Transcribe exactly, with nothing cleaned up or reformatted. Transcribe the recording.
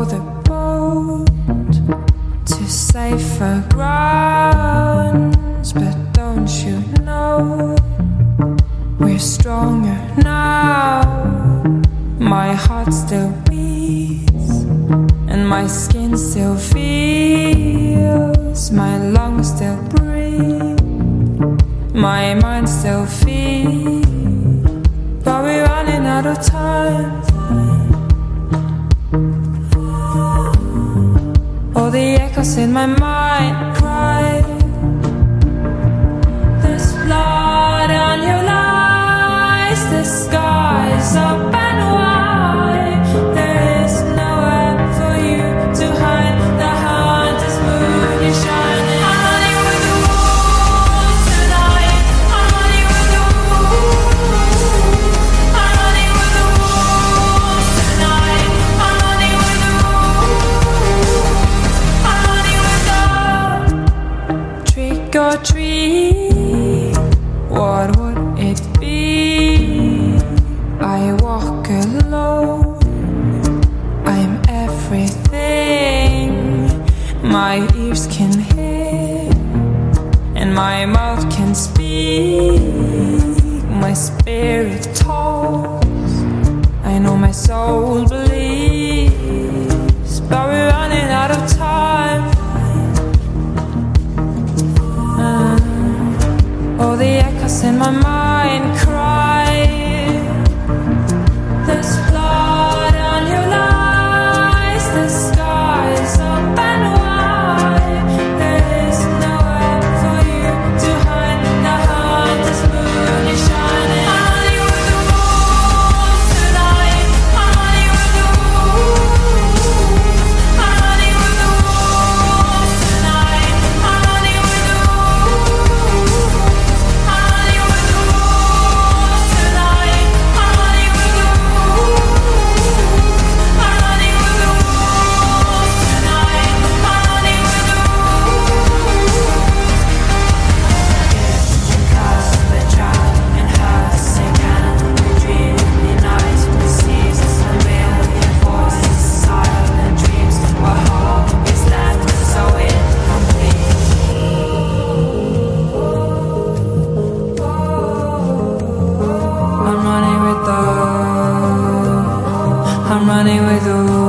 row the boat to safer grounds, but don't you know we're stronger now? My heart still beats and my skin still feels, my lungs still breathe, my mind still feels, but we're running out of time. All the echoes in my mind cry, there's blood on your lies, the sky's up and wide, there is nowhere for you to hide, the hunter's moon is shining. I'm running with the wolves tonight, I'm running with the wolves, I'm running with the wolves tonight, I'm running with the wolves, I'm running with the trick or treat. What would it be? I walk alone, I'm everything my ears can hear and my mouth can speak, my spirit talks, I know my soul believes, but we're running out of time. uh, All the echoes in my mind cry, there's blood on your lies, the sky's up and wide, there is nowhere for you to hide, the hunter's moon is shining. I'm running with the wolves tonight, I'm running with the wolves, I'm running with the wolves tonight, I'm running with the wolves, I'm running with the wolves tonight, I'm running with the wolves, I'm running with the wolves tonight, I'm running with the wolves. Cause the child and hurts again, we dream in nights, we seize a million voices, silent dreams, what hope is left so incomplete. I'm running with the, I'm running with the